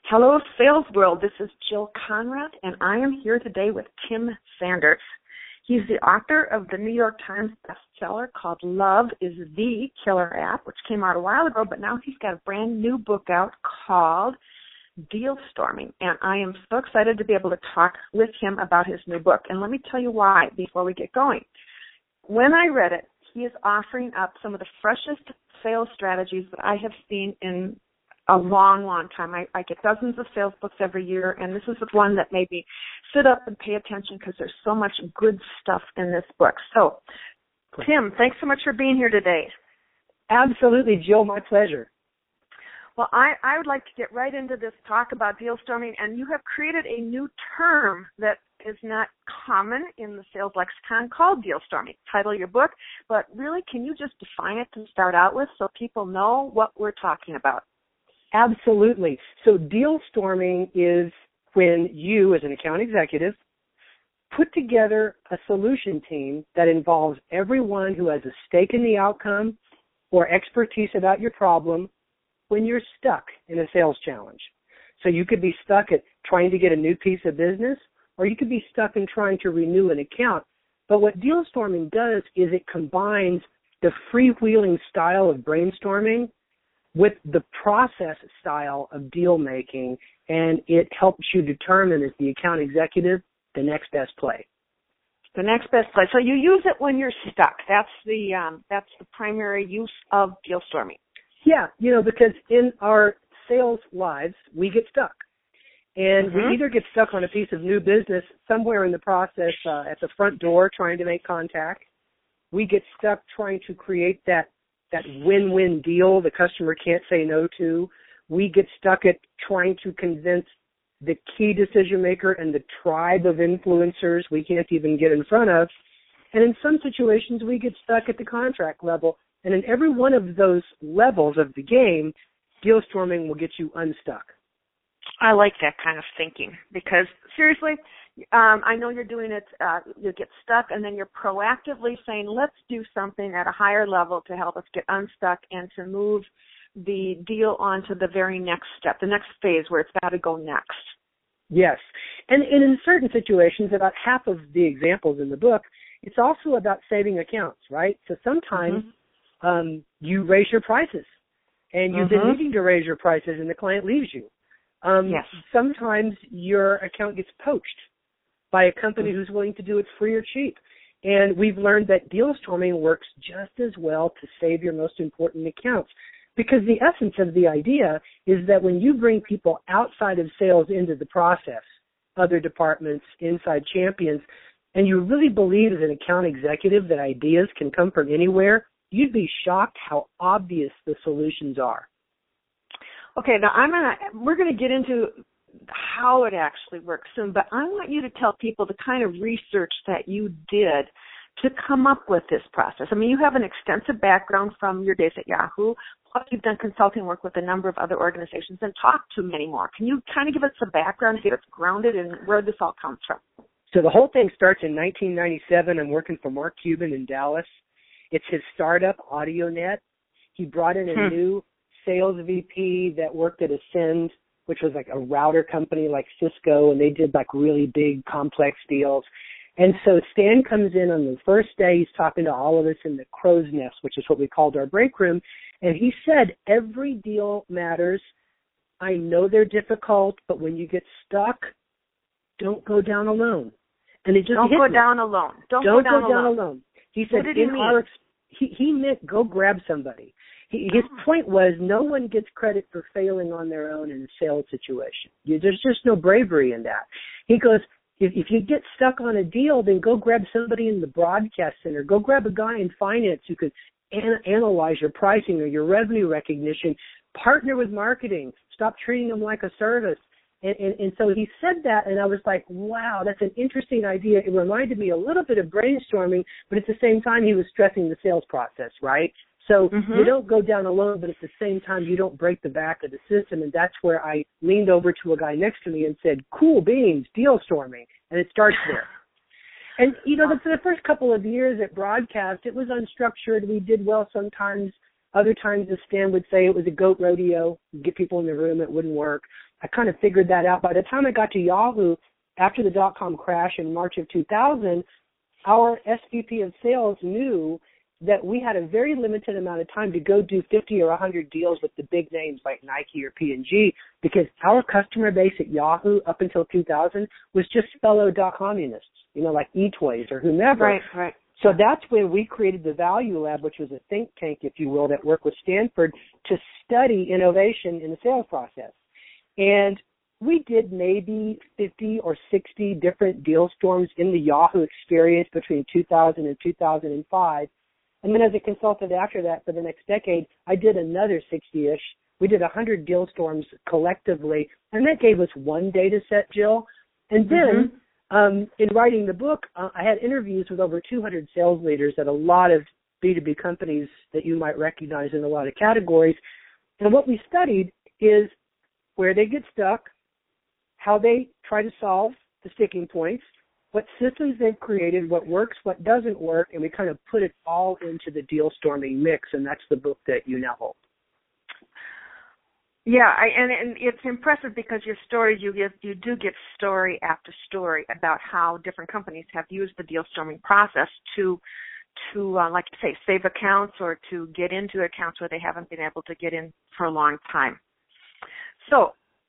Hello, Sales World. This is Jill Conrad, and I am here today with Tim Sanders. He's the author of the New York Times bestseller called Love is the Killer App, which came out a while ago, but now he's got a brand new book out called Deal Storming, and I am so excited to be able to talk with him about his new book. And let me tell you why before we get going. When I read it, he is offering up some of the freshest sales strategies that I have seen in a long, long time. I get dozens of sales books every year, and this is one that made me sit up and pay attention because there's so much good stuff in this book. So, Tim, thanks so much for being here today. Absolutely, Jill. My pleasure. Well, I would like to get right into this talk about deal storming, and you have created a new term that is not common in the sales lexicon called deal storming. Title of your book, but really, can you just define it to start out with so people know what we're talking about? Absolutely. So deal storming is when you, as an account executive, put together a solution team that involves everyone who has a stake in the outcome or expertise about your problem when you're stuck in a sales challenge. So you could be stuck at trying to get a new piece of business, or you could be stuck in trying to renew an account. But what deal storming does is it combines the freewheeling style of brainstorming with the process style of deal making, and it helps you determine, as the account executive, the next best play. The next best play. So you use it when you're stuck. That's the primary use of deal storming. Yeah, because in our sales lives, we get stuck. And we either get stuck on a piece of new business somewhere in the process at the front door trying to make contact. We get stuck trying to create that win-win deal the customer can't say no to. We get stuck at trying to convince the key decision maker and the tribe of influencers we can't even get in front of. And in some situations, we get stuck at the contract level. And in every one of those levels of the game, deal storming will get you unstuck. I like that kind of thinking because, seriously, I know you're doing it, you get stuck, and then you're proactively saying, let's do something at a higher level to help us get unstuck and to move the deal on to the very next step, the next phase where it's got to go next. Yes. And in certain situations, about half of the examples in the book, it's also about saving accounts, right? So sometimes you raise your prices, and you've been needing to raise your prices, and the client leaves you. Yes. Sometimes your account gets poached by a company who's willing to do it free or cheap. And we've learned that deal storming works just as well to save your most important accounts, because the essence of the idea is that when you bring people outside of sales into the process, other departments, inside champions, and you really believe as an account executive that ideas can come from anywhere, you'd be shocked how obvious the solutions are. Okay, now we're gonna get into how it actually works soon, but I want you to tell people the kind of research that you did to come up with this process. I mean, you have an extensive background from your days at Yahoo, plus you've done consulting work with a number of other organizations and talked to many more. Can you kind of give us a background, get us grounded in where this all comes from? So the whole thing starts in 1997. I'm working for Mark Cuban in Dallas. It's his startup, AudioNet. He brought in a new sales VP that worked at Ascend, which was like a router company like Cisco, and they did like really big, complex deals. And so Stan comes in on the first day. He's talking to all of us in the crow's nest, which is what we called our break room. And he said, every deal matters. I know they're difficult, but when you get stuck, don't go down alone. And it just Don't go down alone. Don't go down alone. He said, what did he mean? He meant go grab somebody. His point was no one gets credit for failing on their own in a sales situation. There's just no bravery in that. He goes, if you get stuck on a deal, then go grab somebody in the broadcast center. Go grab a guy in finance who could analyze your pricing or your revenue recognition. Partner with marketing. Stop treating them like a service. And so he said that, and I was like, wow, that's an interesting idea. It reminded me a little bit of brainstorming, but at the same time, he was stressing the sales process, right? So you don't go down alone, but at the same time, you don't break the back of the system. And that's where I leaned over to a guy next to me and said, cool beans, deal storming. And it starts there. And, for the first couple of years at broadcast, it was unstructured. We did well sometimes. Other times, as Stan would say, it was a goat rodeo. Get people in the room, it wouldn't work. I kind of figured that out. By the time I got to Yahoo, after the dot-com crash in March of 2000, our SVP of sales knew that we had a very limited amount of time to go do 50 or 100 deals with the big names like Nike or P&G, because our customer base at Yahoo up until 2000 was just fellow dot-communists, like eToys or whomever. Right. So that's when we created the Value Lab, which was a think tank, if you will, that worked with Stanford to study innovation in the sales process. And we did maybe 50 or 60 different deal storms in the Yahoo experience between 2000 and 2005. And then as a consultant after that for the next decade, I did another 60-ish. We did 100 deal storms collectively, and that gave us one data set, Jill. And then in writing the book, I had interviews with over 200 sales leaders at a lot of B2B companies that you might recognize in a lot of categories. And what we studied is where they get stuck, how they try to solve the sticking points, what systems they've created, what works, what doesn't work, and we kind of put it all into the deal storming mix, and that's the book that you now hold. Yeah, and it's impressive because your stories, you do give story after story about how different companies have used the deal storming process to like you say, save accounts or to get into accounts where they haven't been able to get in for a long time. So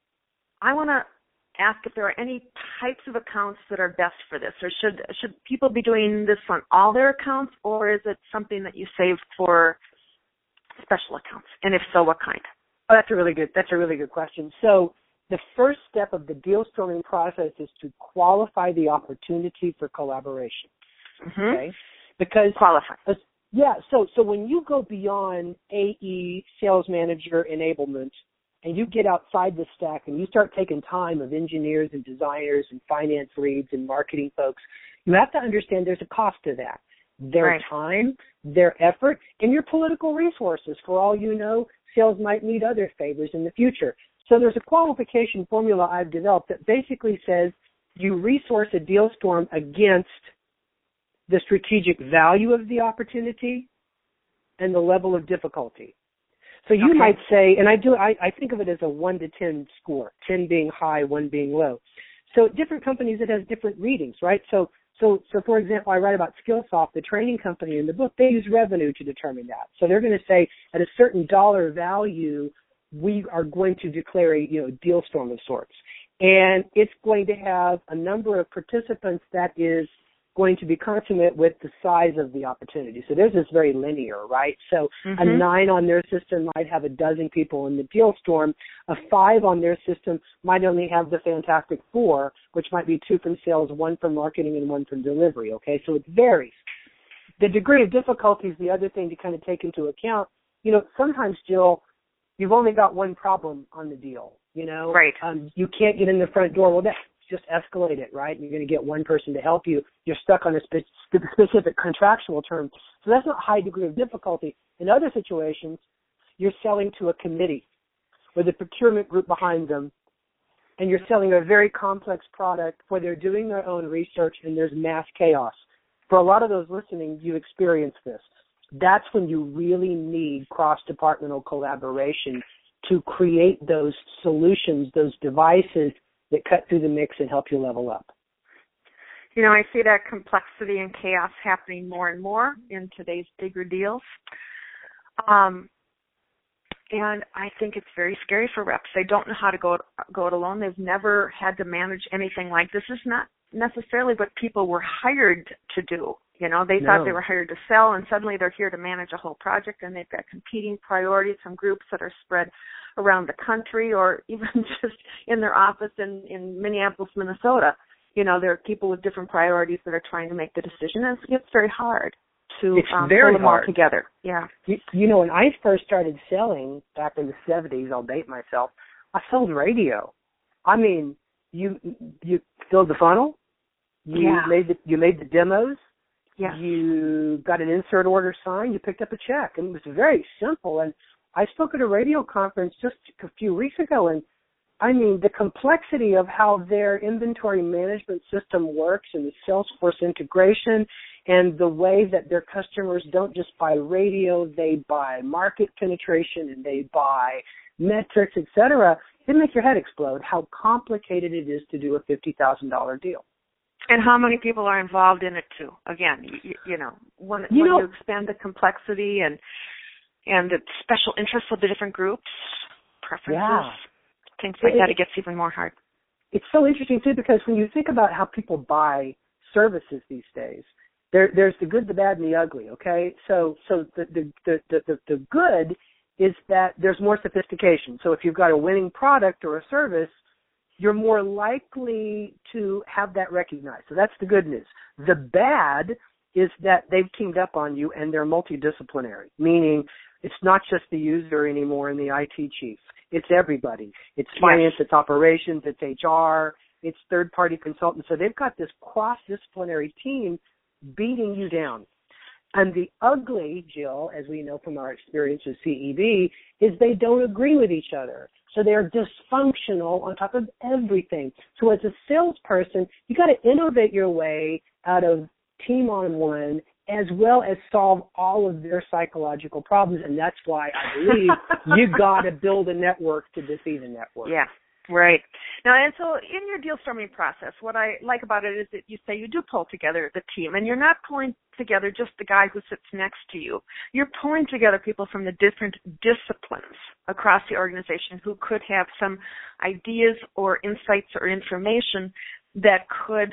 I want to ask if there are any types of accounts that are best for this, or should people be doing this on all their accounts, or is it something that you save for special accounts? And if so, what kind? Oh, that's a really good question. So the first step of the deal storming process is to qualify the opportunity for collaboration. Okay? Because qualify. So when you go beyond AE, sales manager enablement, and you get outside the stack and you start taking time of engineers and designers and finance leads and marketing folks, you have to understand there's a cost to that. Their time, their effort, and your political resources. For all you know, sales might need other favors in the future. So there's a qualification formula I've developed that basically says you resource a deal storm against the strategic value of the opportunity and the level of difficulty. So you might say, and I think of it as a 1 to 10 score, 10 being high, 1 being low. So different companies, it has different readings, right? So for example, I write about Skillsoft, the training company in the book. They use revenue to determine that. So they're going to say at a certain dollar value, we are going to declare a deal storm of sorts. And it's going to have a number of participants that is going to be consummate with the size of the opportunity. So theirs is very linear, right? So a 9 on their system might have a dozen people in the deal storm. A 5 on their system might only have the fantastic 4, which might be 2 from sales, 1 from marketing, and 1 from delivery, okay? So it varies. The degree of difficulty is the other thing to kind of take into account. Sometimes, Jill, you've only got one problem on the deal, Right. You can't get in the front door. Well, that's just escalate it, right? You're going to get one person to help you. You're stuck on a specific contractual term. So that's not a high degree of difficulty. In other situations, you're selling to a committee with a procurement group behind them, and you're selling a very complex product where they're doing their own research and there's mass chaos. For a lot of those listening, you experience this. That's when you really need cross-departmental collaboration to create those solutions, those devices that cut through the mix and help you level up. I see that complexity and chaos happening more and more in today's bigger deals. And I think it's very scary for reps. They don't know how to go it alone. They've never had to manage anything like this. This is not necessarily what people were hired to do. They thought they were hired to sell, and suddenly they're here to manage a whole project, and they've got competing priorities from groups that are spread around the country or even just in their office in Minneapolis, Minnesota. There are people with different priorities that are trying to make the decision, and it's very hard to pull them all together. Yeah. When I first started selling back in the 70s, I'll date myself, I sold radio. I mean, you filled the funnel, you made the demos, you got an insert order signed, you picked up a check, and it was very simple. And I spoke at a radio conference just a few weeks ago, and I mean, the complexity of how their inventory management system works and the Salesforce integration and the way that their customers don't just buy radio, they buy market penetration and they buy metrics, et cetera, it makes your head explode how complicated it is to do a $50,000 deal. And how many people are involved in it too? Again, when you expand the complexity and the special interests of the different groups, preferences, things like that, it gets even more hard. It's so interesting too, because when you think about how people buy services these days, there's the good, the bad, and the ugly. Okay, so the good is that there's more sophistication. So if you've got a winning product or a service, you're more likely to have that recognized. So that's the good news. The bad is that they've teamed up on you and they're multidisciplinary, meaning it's not just the user anymore and the IT chief. It's everybody. It's finance, it's operations, it's HR, it's third-party consultants. So they've got this cross-disciplinary team beating you down. And the ugly, Jill, as we know from our experience with CEB, is they don't agree with each other. So they're dysfunctional on top of everything. So as a salesperson, you got to innovate your way out of team on one as well as solve all of their psychological problems. And that's why I believe you got to build a network to defeat a network. Yeah. Right. Now, and so in your deal storming process, what I like about it is that you say you do pull together the team, and you're not pulling together just the guy who sits next to you. You're pulling together people from the different disciplines across the organization who could have some ideas or insights or information that could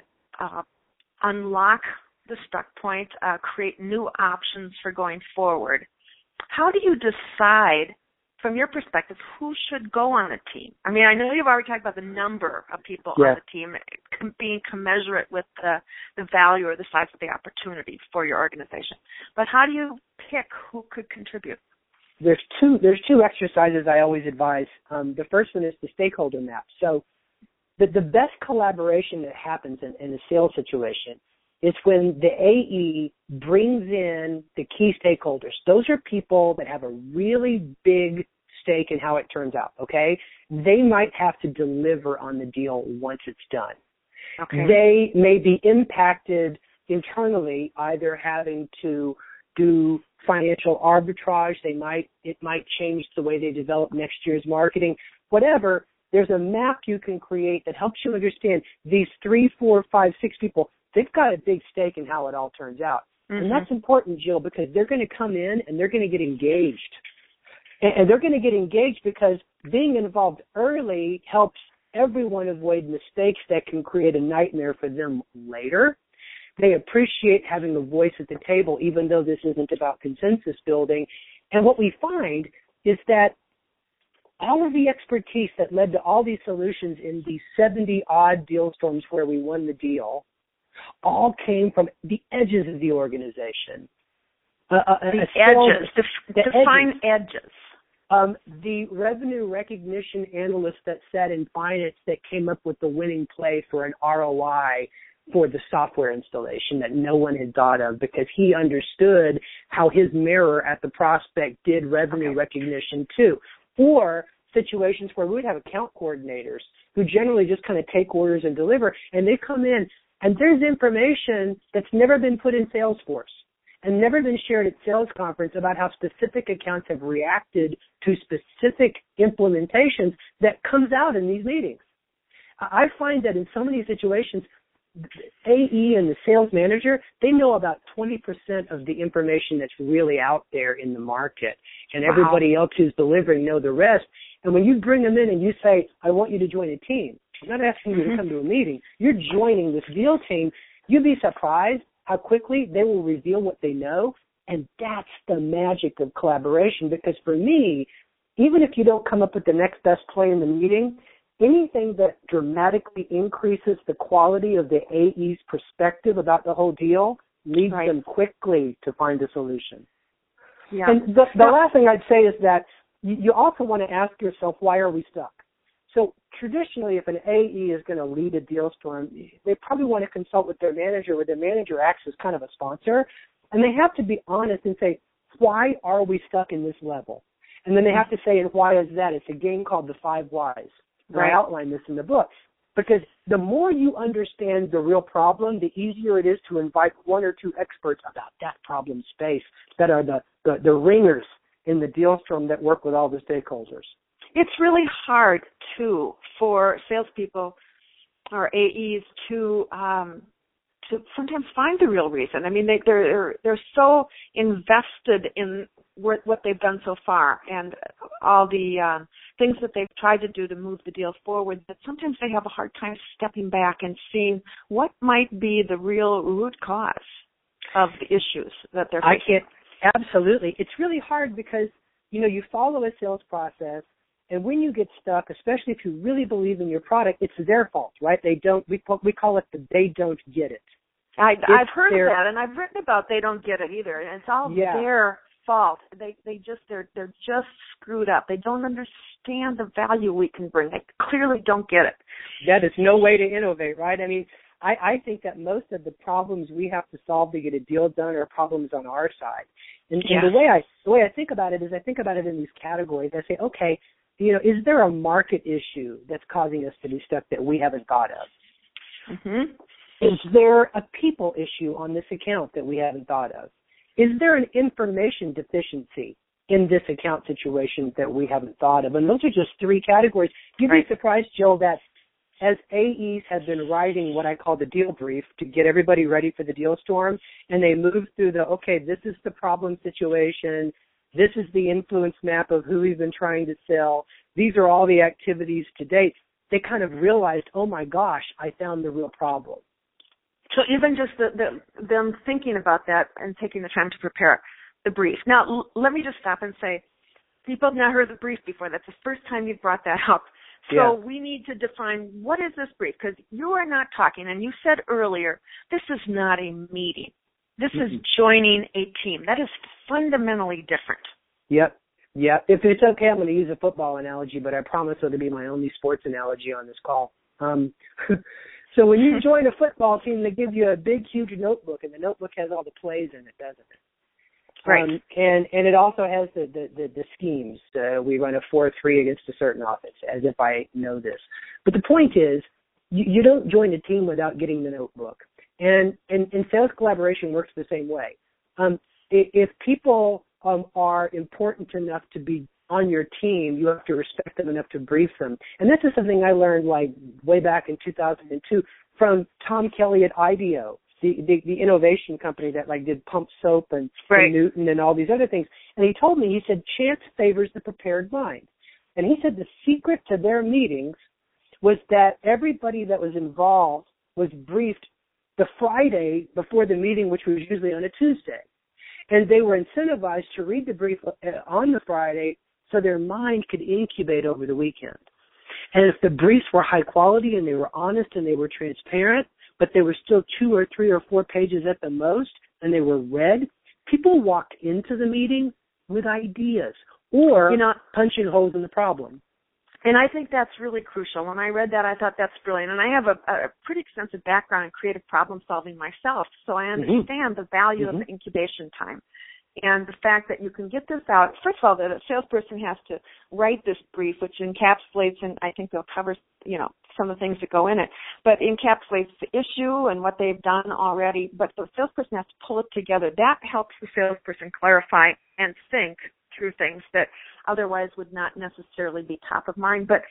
unlock the stuck point, create new options for going forward. How do you decide, from your perspective, who should go on a team? I mean, I know you've already talked about the number of people on the team being commensurate with the value or the size of the opportunity for your organization. But how do you pick who could contribute? There's two exercises I always advise. The first one is the stakeholder map. So the best collaboration that happens in a sales situation is when the AE brings in the key stakeholders. Those are people that have a really big stake in how it turns out, okay? They might have to deliver on the deal once it's done. Okay. They may be impacted internally, either having to do financial arbitrage. It might change the way they develop next year's marketing, whatever. There's a map you can create that helps you understand these 3, 4, 5, 6 people. They've got a big stake in how it all turns out. Mm-hmm. And that's important, Jill, because they're going to come in and they're going to get engaged. And they're going to get engaged because being involved early helps everyone avoid mistakes that can create a nightmare for them later. They appreciate having a voice at the table, even though this isn't about consensus building. And what we find is that all of the expertise that led to all these solutions in the 70-odd deal storms where we won the deal all came from the edges of the organization. Define edges. The revenue recognition analyst that sat in finance that came up with the winning play for an ROI for the software installation that no one had thought of because he understood how his mirror at the prospect did revenue recognition too. Or situations where we would have account coordinators who generally just kind of take orders and deliver, and they come in and there's information that's never been put in Salesforce and never been shared at sales conference about how specific accounts have reacted to specific implementations that comes out in these meetings. I find that in so many situations, AE and the sales manager, they know about 20% of the information that's really out there in the market, and everybody else who's delivering know the rest. And when you bring them in and you say, I want you to join a team, I'm not asking you to come to a meeting. You're joining this deal team. You'd be surprised how quickly they will reveal what they know, and that's the magic of collaboration, because for me, even if you don't come up with the next best play in the meeting, anything that dramatically increases the quality of the AE's perspective about the whole deal leads them quickly to find a solution. Yeah. And the last thing I'd say is that you also want to ask yourself, why are we stuck? So traditionally, if an AE is going to lead a deal storm, they probably want to consult with their manager, where their manager acts as kind of a sponsor, and they have to be honest and say, why are we stuck in this level? And then they have to say, and why is that? It's a game called the 5 Whys. I outline this in the book. Because the more you understand the real problem, the easier it is to invite one or two experts about that problem space that are the ringers in the deal storm that work with all the stakeholders. It's really hard, too, for salespeople or AEs to sometimes find the real reason. I mean, they're so invested in what they've done so far and all the things that they've tried to do to move the deal forward that sometimes they have a hard time stepping back and seeing what might be the real root cause of the issues that they're facing. Absolutely. It's really hard because, you follow a sales process, and when you get stuck, especially if you really believe in your product, it's their fault, right? We call it the they don't get it. I've heard of that, and I've written about they don't get it either, and it's all their fault. They're just screwed up. They don't understand the value we can bring. They clearly don't get it. That is no way to innovate, right? I mean, I think that most of the problems we have to solve to get a deal done are problems on our side. And the way I think about it is I think about it in these categories. I say, okay, is there a market issue that's causing us to be stuck that we haven't thought of? Mm-hmm. Is there a people issue on this account that we haven't thought of? Is there an information deficiency in this account situation that we haven't thought of? And those are just three categories. You'd be surprised, Jill, that as AEs have been writing what I call the deal brief to get everybody ready for the deal storm, and they move through this is the problem situation, this is the influence map of who we've been trying to sell, these are all the activities to date, they kind of realized, oh my gosh, I found the real problem. So even just them thinking about that and taking the time to prepare the brief. Now, let me just stop and say, people have not heard the brief before. That's the first time you've brought that up. So we need to define, what is this brief? Because you are not talking, and you said earlier, this is not a meeting. This is joining a team. That is fundamentally different. Yep. If it's okay, I'm going to use a football analogy, but I promise it'll be my only sports analogy on this call. So when you join a football team, they give you a big, huge notebook, and the notebook has all the plays in it, doesn't it? Right. And it also has the schemes. We run a 4-3 against a certain offense, as if I know this. But the point is, you don't join a team without getting the notebook. And sales collaboration works the same way. If people are important enough to be on your team, you have to respect them enough to brief them. And this is something I learned way back in 2002 from Tom Kelly at IDEO, the innovation company that did pump soap and Newton and all these other things. And he told me, he said, chance favors the prepared mind. And he said the secret to their meetings was that everybody that was involved was briefed the Friday before the meeting, which was usually on a Tuesday. And they were incentivized to read the brief on the Friday so their mind could incubate over the weekend. And if the briefs were high quality and they were honest and they were transparent, but they were still 2 or 3 or 4 pages at the most, and they were read, people walked into the meeting with ideas or punching holes in the problem. And I think that's really crucial. When I read that, I thought that's brilliant. And I have a pretty extensive background in creative problem solving myself, so I understand the value of the incubation time. And the fact that you can get this out, first of all, that a salesperson has to write this brief, which encapsulates, and I think they'll cover, some of the things that go in it, but encapsulates the issue and what they've done already. But the salesperson has to pull it together. That helps the salesperson clarify and think through things that otherwise would not necessarily be top of mind. But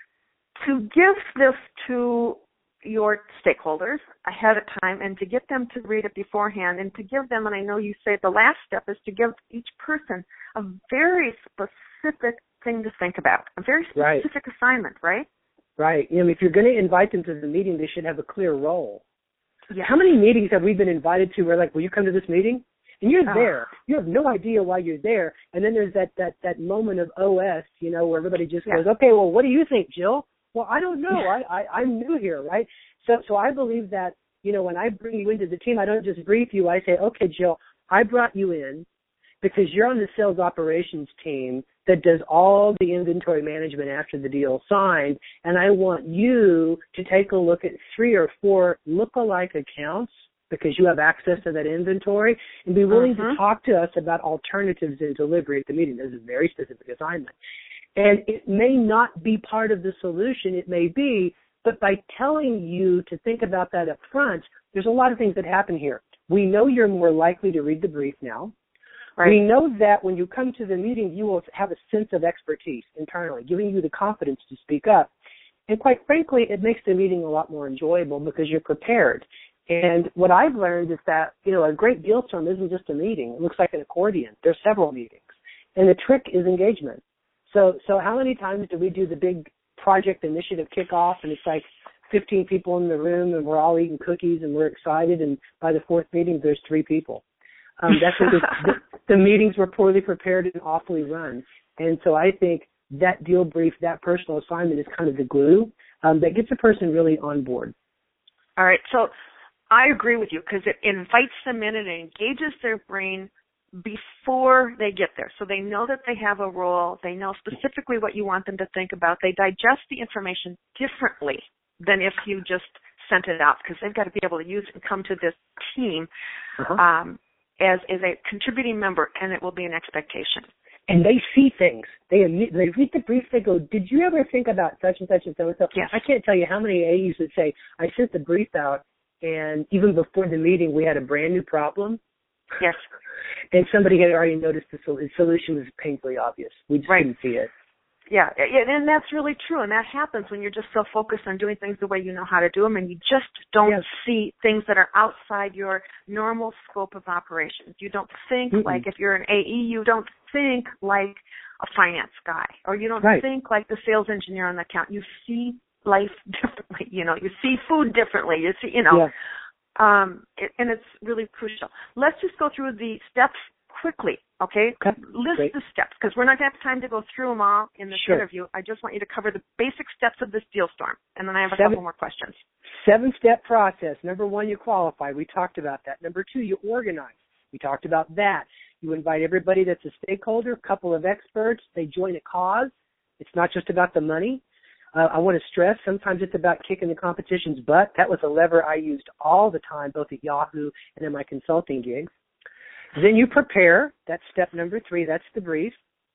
to give this to your stakeholders ahead of time and to get them to read it beforehand and to give them, and I know you say the last step is to give each person a very specific thing to think about, a very specific assignment, right? Right. If you're going to invite them to the meeting, they should have a clear role. Yes. How many meetings have we been invited to where will you come to this meeting? And you're there. You have no idea why you're there. And then there's that moment of OS, where everybody just goes, okay, well, what do you think, Jill? Well, I don't know. I'm new here, right? So I believe that, when I bring you into the team, I don't just brief you. I say, okay, Jill, I brought you in because you're on the sales operations team that does all the inventory management after the deal signed, and I want you to take a look at 3 or 4 look-alike accounts because you have access to that inventory and be willing to talk to us about alternatives in delivery at the meeting. This is a very specific assignment. And it may not be part of the solution. It may be, But by telling you to think about that up front, there's a lot of things that happen here. We know you're more likely to read the brief now. Right. We know that when you come to the meeting, you will have a sense of expertise internally, giving you the confidence to speak up. And quite frankly, it makes the meeting a lot more enjoyable because you're prepared. And what I've learned is that, a great deal storm isn't just a meeting. It looks like an accordion. There's several meetings. And the trick is engagement. So how many times do we do the big project initiative kickoff and it's like 15 people in the room and we're all eating cookies and we're excited, and by the fourth meeting there's 3 people. That's because the meetings were poorly prepared and awfully run. And so I think that deal brief, that personal assignment is kind of the glue that gets a person really on board. All right. So I agree with you because it invites them in and it engages their brain before they get there. So they know that they have a role. They know specifically what you want them to think about. They digest the information differently than if you just sent it out, because they've got to be able to use it and come to this team as a contributing member, and it will be an expectation. And they see things. They read the brief. They go, "Did you ever think about such and such and so and so?" Yes. I can't tell you how many AEs would say, "I sent the brief out, and even before the meeting, we had a brand new problem." Yes. And somebody had already noticed the solution was painfully obvious. We just couldn't see it. Yeah, and that's really true, and that happens when you're just so focused on doing things the way you know how to do them, and you just don't see things that are outside your normal scope of operations. You don't think like, if you're an AE, you don't think like a finance guy, or you don't think like the sales engineer on the account. You see life differently, you see food differently, you see, and it's really crucial. Let's just go through the steps quickly, okay? List the steps, because we're not going to have time to go through them all in this interview. I just want you to cover the basic steps of this deal storm, and then I have a couple more questions. 7-step process. Number 1, you qualify. We talked about that. Number 2, you organize. We talked about that. You invite everybody that's a stakeholder, a couple of experts. They join a cause. It's not just about the money. I want to stress, sometimes it's about kicking the competition's butt. That was a lever I used all the time, both at Yahoo and in my consulting gigs. Then you prepare. That's step number 3. That's the brief.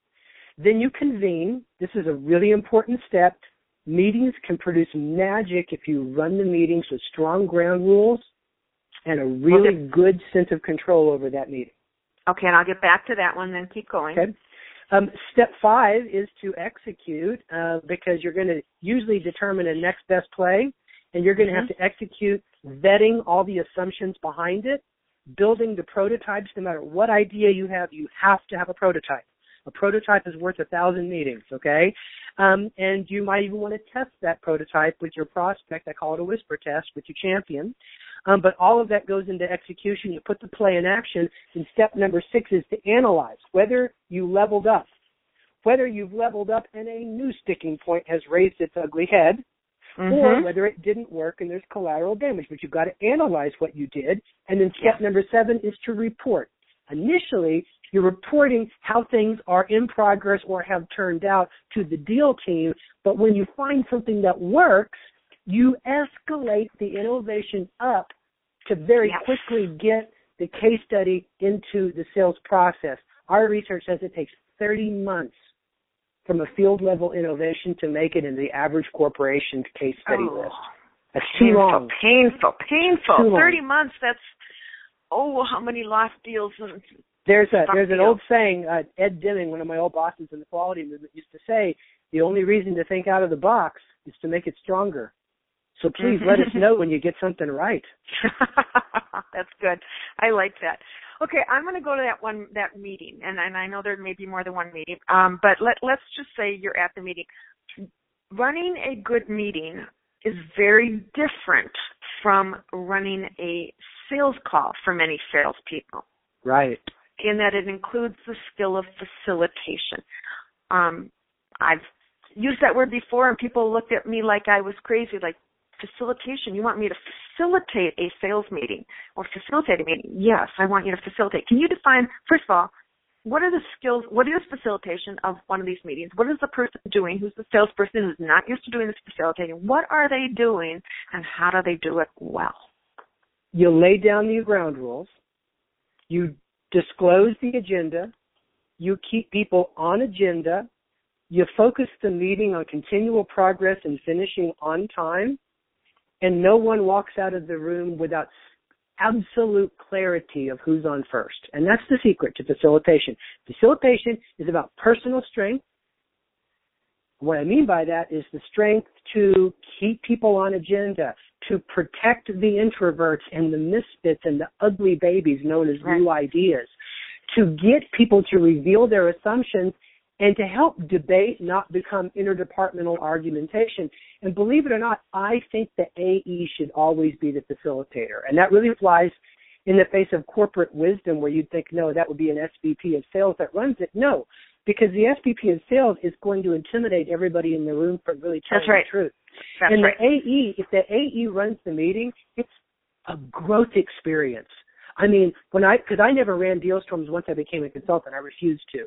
Then you convene. This is a really important step. Meetings can produce magic if you run the meetings with strong ground rules and a really good sense of control over that meeting. Okay, and I'll get back to that one, then keep going. Okay. Step 5 is to execute because you're going to usually determine a next best play, and you're going to have to execute, vetting all the assumptions behind it, building the prototypes. No matter what idea you have to have a prototype. A prototype is worth 1,000 meetings, okay? And you might even want to test that prototype with your prospect. I call it a whisper test with your champion. But all of that goes into execution. You put the play in action. And step number 6 is to analyze whether you leveled up, whether you've leveled up and a new sticking point has raised its ugly head, or whether it didn't work and there's collateral damage. But you've got to analyze what you did. And then step number 7 is to report. Initially, you're reporting how things are in progress or have turned out to the deal team. But when you find something that works, you escalate the innovation up to very quickly get the case study into the sales process. Our research says it takes 30 months from a field level innovation to make it in the average corporation case study list. That's too long. Painful. Too 30 months, that's, how many lost deals. There's an old saying, Ed Deming, one of my old bosses in the quality movement, used to say, the only reason to think out of the box is to make it stronger. So please let us know when you get something right. That's good. I like that. Okay, I'm going to go to that meeting, and I know there may be more than one meeting, but let's just say you're at the meeting. Running a good meeting is very different from running a sales call for many salespeople. Right. In that it includes the skill of facilitation. I've used that word before, and people looked at me like I was crazy, like, facilitation? You want me to facilitate a sales meeting or facilitate a meeting? Yes, I want you to facilitate. Can you define, first of all, what are the skills, what is facilitation of one of these meetings? What is the person doing who's the salesperson who's not used to doing this facilitating? What are they doing, and how do they do it well? You lay down the ground rules. You disclose the agenda. You keep people on agenda. you focus the meeting on continual progress and finishing on time, and no one walks out of the room without absolute clarity of who's on first. And that's the secret to facilitation. Facilitation is about personal strength. What I mean by that is the strength to keep people on agenda, to protect the introverts and the misfits and the ugly babies known as new ideas, to get people to reveal their assumptions, and to help debate not become interdepartmental argumentation. And believe it or not, I think the AE should always be the facilitator. And that really flies in the face of corporate wisdom, where you'd think, no, that would be an SVP of sales that runs it. No, because the SVP of sales is going to intimidate everybody in the room from really telling the truth. And the AE, if the AE runs the meeting, it's a growth experience. I mean, because I never ran deal storms once I became a consultant. I refused to.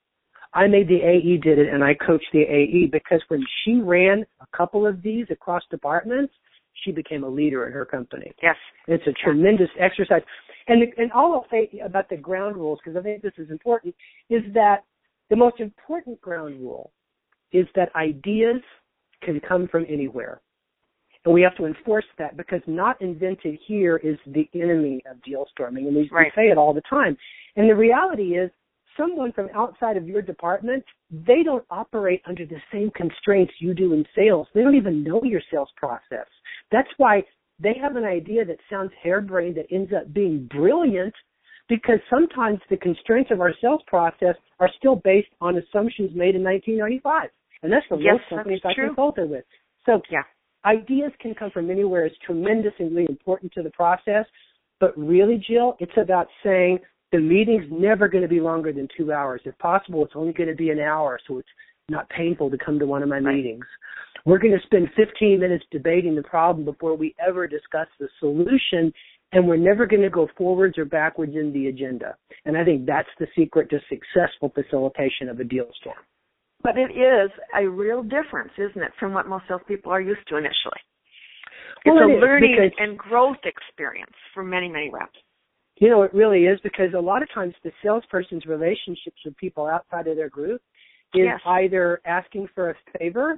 I made the AE did it, and I coached the AE, because when she ran a couple of these across departments, she became a leader in her company. Yes. It's a tremendous exercise. And all I'll say about the ground rules, because I think this is important, is that the most important ground rule is that ideas can come from anywhere. And we have to enforce that, because not invented here is the enemy of deal storming. And we say it all the time. And the reality is, someone from outside of your department, they don't operate under the same constraints you do in sales. They don't even know your sales process. That's why they have an idea that sounds harebrained that ends up being brilliant, because sometimes the constraints of our sales process are still based on assumptions made in 1995. And that's the most companies I consulted with. So ideas can come from anywhere. It's tremendously important to the process. But really, Jill, it's about saying, the meeting's never going to be longer than 2 hours. If possible, it's only going to be an hour, so it's not painful to come to one of my meetings. We're going to spend 15 minutes debating the problem before we ever discuss the solution, and we're never going to go forwards or backwards in the agenda. And I think that's the secret to successful facilitation of a deal storm. But it is a real difference, isn't it, from what most salespeople are used to initially? It's a learning and growth experience for many, many reps. You know, it really is, because a lot of times the salesperson's relationships with people outside of their group is either asking for a favor,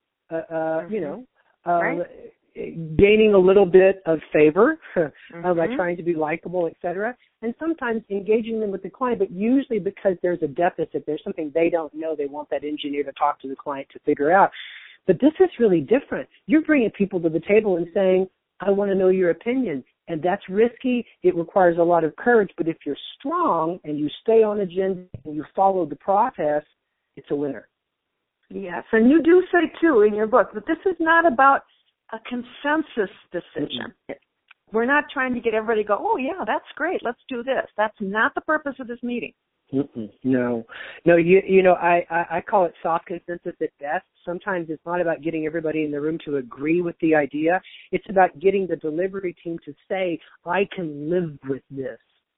gaining a little bit of favor by trying to be likable, et cetera, and sometimes engaging them with the client, but usually because there's a deficit, there's something they don't know, they want that engineer to talk to the client to figure out. But this is really different. You're bringing people to the table and saying, I want to know your opinion. And that's risky. It requires a lot of courage. But if you're strong and you stay on agenda and you follow the process, it's a winner. Yes, and you do say, too, in your book, that this is not about a consensus decision. We're not trying to get everybody to go, oh, yeah, that's great, let's do this. That's not the purpose of this meeting. No, you know, I call it soft consensus at best. Sometimes it's not about getting everybody in the room to agree with the idea. It's about getting the delivery team to say, I can live with this.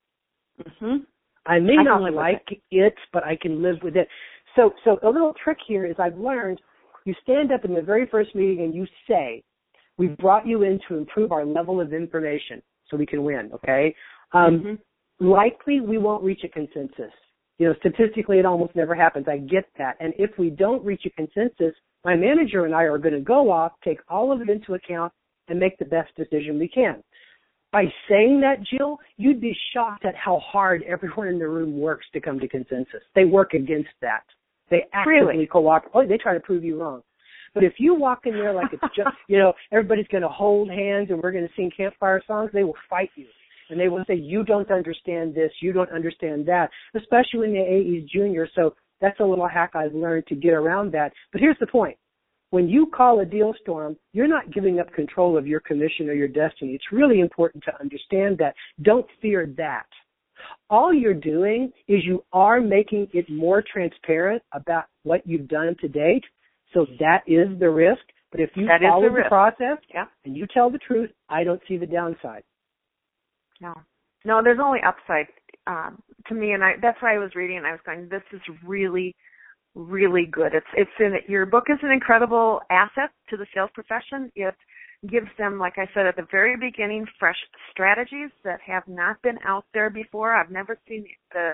I may not like it, but I can live with it. So a little trick here is I've learned you stand up in the very first meeting and you say, we brought you in to improve our level of information so we can win, okay? Likely we won't reach a consensus. You know, statistically it almost never happens. I get that. And if we don't reach a consensus, my manager and I are going to go off, take all of it into account, and make the best decision we can. By saying that, Jill, you'd be shocked at how hard everyone in the room works to come to consensus. They work against that. They actively cooperate. Oh, they try to prove you wrong. But if you walk in there like it's just, you know, everybody's going to hold hands and we're going to sing campfire songs, they will fight you. And they will say, you don't understand this, you don't understand that, especially when the AE is junior. So that's a little hack I've learned to get around that. But here's the point. When you call a deal storm, you're not giving up control of your commission or your destiny. It's really important to understand that. Don't fear that. All you're doing is you are making it more transparent about what you've done to date. So that is the risk. But if you follow the process and you tell the truth, I don't see the downside. No, there's only upside to me, and that's why I was reading and I was going, this is really, really good. It's in it. Your book is an incredible asset to the sales profession. It gives them, like I said at the very beginning, fresh strategies that have not been out there before. I've never seen the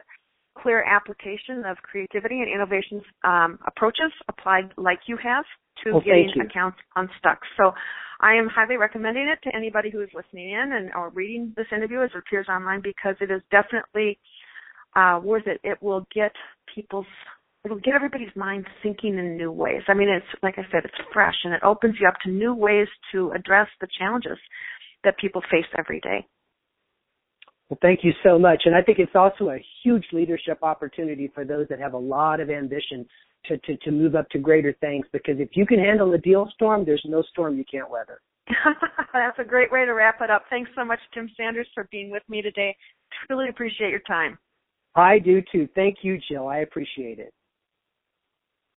clear application of creativity and innovations approaches applied like you have to getting accounts unstuck. So I am highly recommending it to anybody who is listening in and or reading this interview as it appears online, because it is definitely worth it. It'll get everybody's mind thinking in new ways. I mean, it's like I said, it's fresh, and it opens you up to new ways to address the challenges that people face every day. Well, thank you so much. And I think it's also a huge leadership opportunity for those that have a lot of ambition to move up to greater things, because if you can handle a deal storm, there's no storm you can't weather. That's a great way to wrap it up. Thanks so much, Tim Sanders, for being with me today. Truly appreciate your time. I do too. Thank you, Jill. I appreciate it.